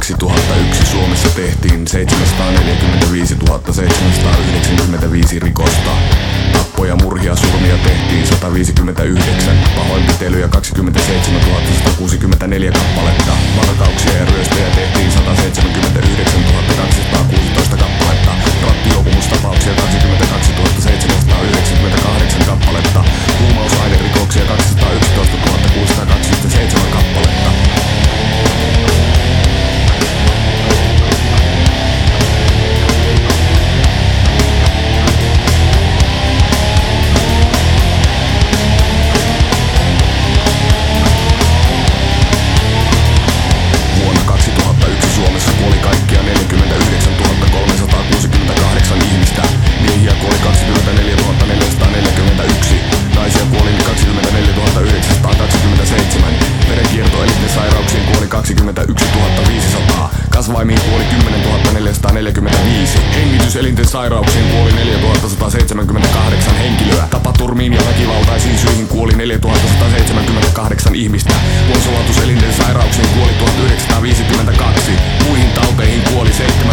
2001 Suomessa tehtiin 745 795 rikosta. Tappoja, murhia, surmia tehtiin 159, pahoinpitelyjä 27 164 kappaletta, varkauksia ja ryöstöjä tehtiin 179 216 kappaletta, rattijuopumustapauksia 22 798 kappaletta, huumausainerikoksia 211 627 kappaletta. Suomessa kuoli kaikkia 49 368 ihmistä. Miehiä kuoli 24 441. Naisia kuoli 24 927. Verenkiertoelinten sairauksiin kuoli 21 500. Kasvaimiin kuoli 10 445. Hengityselinten sairauksiin kuoli 4 178 henkilöä. Tapaturmiin ja väkivaltaisiin syihin kuoli 4 178 ihmistä. Vuosolatuselinten sairauksiin kuoli 1952. Muihin tauteihin kuoli 7